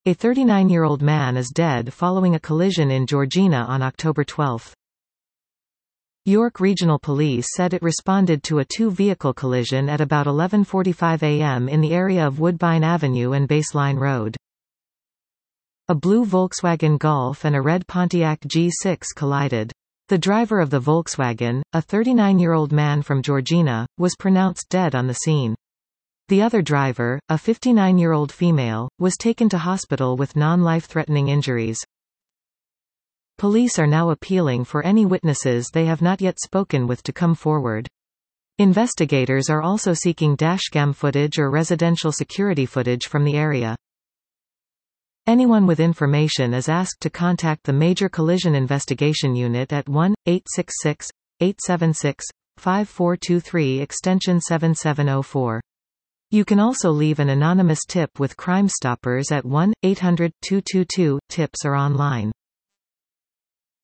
A 39-year-old man is dead following a collision in Georgina on October 12. York Regional Police said it responded to a two-vehicle collision at about 11:45 a.m. in the area of Woodbine Avenue and Baseline Road. A blue Volkswagen Golf and a red Pontiac G6 collided. The driver of the Volkswagen, a 39-year-old man from Georgina, was pronounced dead on the scene. The other driver, a 59-year-old female, was taken to hospital with non-life-threatening injuries. Police are now appealing for any witnesses they have not yet spoken with to come forward. Investigators are also seeking dashcam footage or residential security footage from the area. Anyone with information is asked to contact the Major Collision Investigation Unit at 1-866-876-5423 extension 7704. You can also leave an anonymous tip with Crime Stoppers at 1-800-222-TIPS or online.